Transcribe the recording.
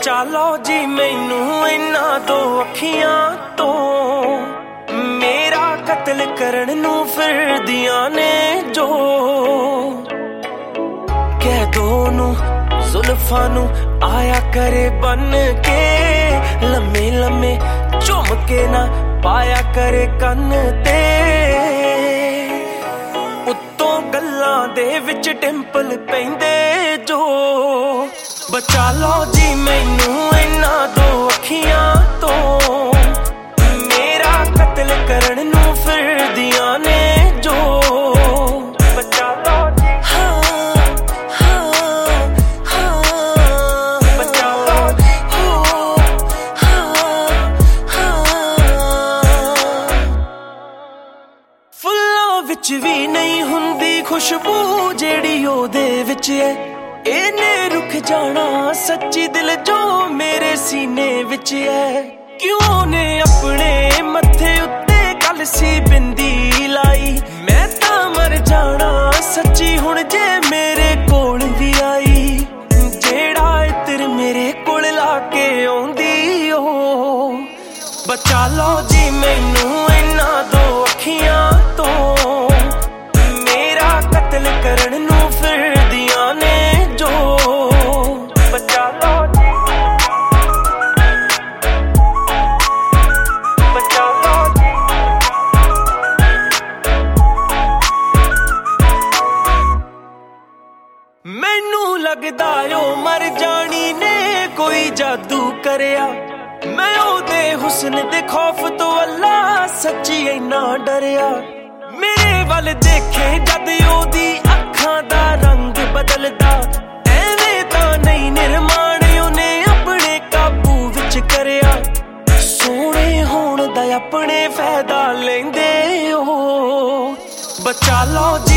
बचा लो जी मैनू इन्हां दो अखियां तो, मेरा कत्ल करन नू फिरदियां ने जो। कह दो नू जुल्फां नू आया करे बन के, लम्मे लम्मे झुम के ना पाया करे कन ते, उत्तों गल्लां दे विच डिंपल पैंदे जो। बचा लो जी मैनू इन्हां दो अखियां तो, मेरा कत्ल करन नू फिरदियां ने जो। बचा लो जी हाँ हाँ हाँ, बचा लो जी हाँ हाँ। फुल्लां विच भी नहीं हुंदी खुशबू जेड़ी ओदे विच है, इन्ने रुक जाना सच्ची दिल जो मेरे सीने विच है। क्यों ने अपने मत्थे उत्ते कलसी बिंदी लाई, मैं तां मर जाना सच्ची हुण जे मेरे कोल भी आई। जेड़ा इत्र मेरे कोल लाके आउंदी ओ, बचा लो जी मैनू इन्हां दो अखियां तो, मेरा कत्ल करन नू फिरदियां ने जो। बचा लो जी बचा लो जी। मैनू लगदा ओ मर जानी ने कोई जादू करया, मैं ओदे हुस्न दे खौफ तो अल्लाह सच्ची इन्ना डरिया। मेरे वल देखे जद ओदी अखां दा रंग बदलदा, एवें तां नहीं निर्माण ओने अपने काबू विच करया। सोहणे होण दा अपने फायदा लैंदे ओ, बचा लो